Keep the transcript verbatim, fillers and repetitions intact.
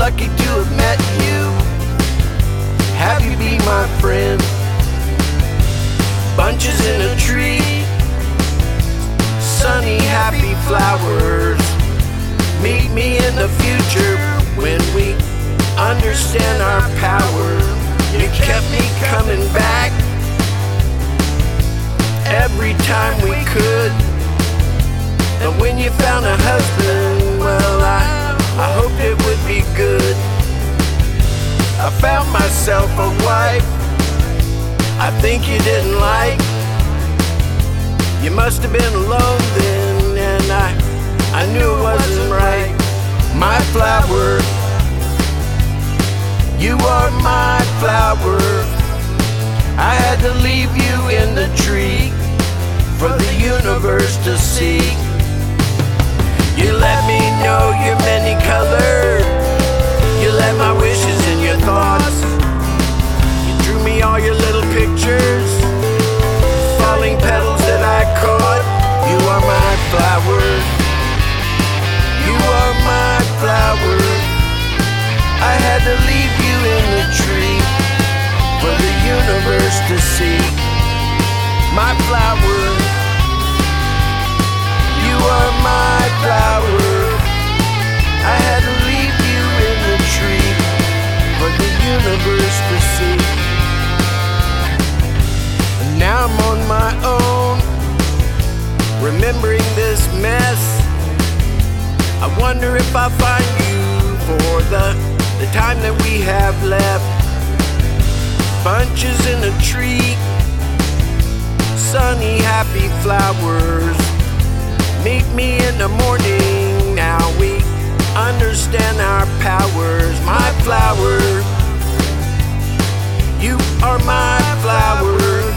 lucky to have met you. Have you be my friend? Bunches in a tree, sunny, happy flowers. Meet me in the future when we understand our power. You kept me coming back every time we could. But when you found a husband, well, I, I hoped it would be good. I found myself a wife I think you didn't like. You must have been alone then, and I, I knew it wasn't right. My flower, you are my flower. I had to leave you in the tree for the universe to see. You let me know your many colors. You let my wishes and your thoughts. You drew me all your little pictures, falling petals that I caught. You are my flower. You are my flower. I had to leave you in the tree for the universe to see. My flower. You are my flower. I had to leave you in the tree for the universe to see. And now I'm on my own, remembering this mess. I wonder if I find you for the, the time that we have left. Bunches in a tree, sunny, happy flowers. Meet me in the morning, now we understand our powers. My flower, you are my flower.